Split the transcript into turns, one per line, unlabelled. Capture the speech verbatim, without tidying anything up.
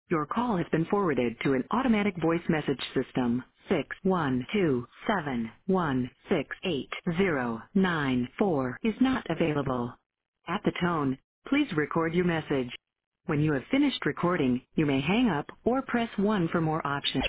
Your call has been forwarded to an automatic voice message system. Six one two seven one six eight zero nine four is not available. At the tone, please record your message. When you have finished recording, you may hang up or press one for more options.